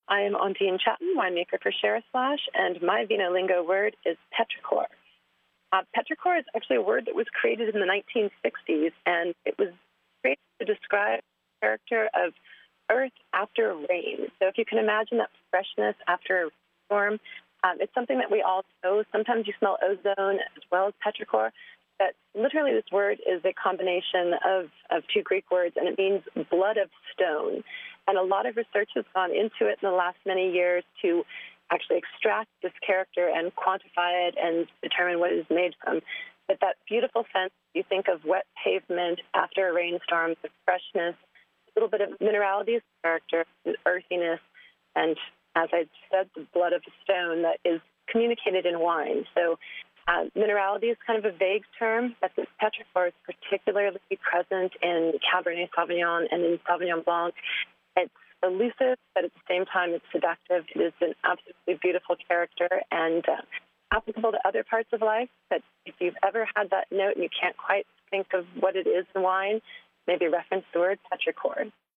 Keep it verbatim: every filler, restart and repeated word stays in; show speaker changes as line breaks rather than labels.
I am Ondine Chatton, winemaker for Share a Splash, and my vino lingo word is petrichor. Uh, petrichor is actually a word that was created in the nineteen sixties, and it was created to describe the character of earth after rain. So if you can imagine that freshness after a storm, um, it's something that we all know. Sometimes you smell ozone as well as petrichor, but literally this word is a combination of, of two Greek words, and it means blood of stone. And a lot of research has gone into it in the last many years to actually extract this character and quantify it and determine what it is made from. But that beautiful sense, you think of wet pavement after a rainstorm, the freshness, a little bit of minerality, character, earthiness, and as I said, the blood of a stone that is communicated in wine. So uh, minerality is kind of a vague term, but this petrichor is particularly present in Cabernet Sauvignon and in Sauvignon Blanc. It's elusive, but at the same time, it's seductive. It is an absolutely beautiful character and uh, applicable to other parts of life. But if you've ever had that note and you can't quite think of what it is in wine, maybe reference the word petrichor.